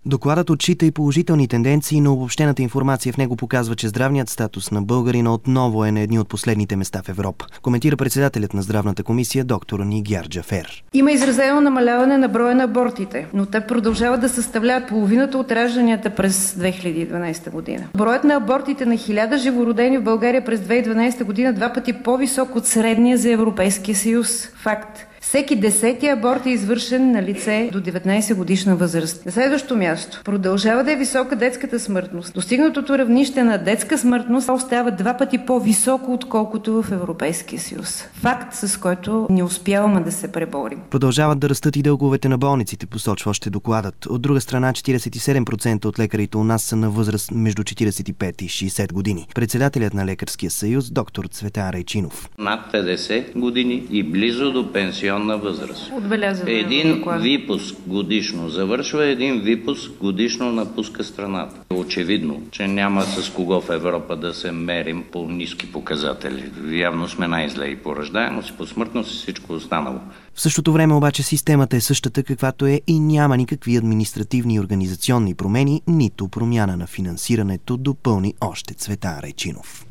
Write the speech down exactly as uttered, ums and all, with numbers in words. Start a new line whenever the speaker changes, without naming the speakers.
Докладът отчита и положителни тенденции, но обобщената информация в него показва, че здравният статус на българина отново е на едни от последните места в Европа. Коментира председателят на здравната комисия доктор Нигяр Джафер.
Има изразено намаляване на броя на абортите, но те продължават да съставляват половината от ражданията през две хиляди и дванадесета година. Броят на абортите на хиляда живородени в България през две хиляди и дванадесета година два пъти по-висок от средния за Европейския съюз. Факт. Всеки десети аборт е извършен на лице до деветнадесет годишна възраст. На следващо място, продължава да е висока детската смъртност. Достигнатото равнище на детска смъртност остава два пъти по-високо, отколкото в Европейския съюз. Факт, с който не успяваме да се преборим.
Продължават да растат и дълговете на болниците, посочва още докладът. От друга страна, четиридесет и седем процента от лекарите у нас са на възраст между четиридесет и пет и шейсет години. Председателят на Лекарския съюз, доктор Цветан Райчинов.
Над петдесет години и близо до пенсионна възраст.
Отбелязано.
Един випуск годишно завършва, един випуск годишно напуска страната. Очевидно, че няма с кого в Европа да се мерим по ниски показатели. Явно сме най-зле и по раждаемост, и по смъртност и всичко останало.
В същото време обаче системата е същата каквато е и няма никакви административни и организационни промени, нито промяна на финансирането, допълни още Цветан Райчинов.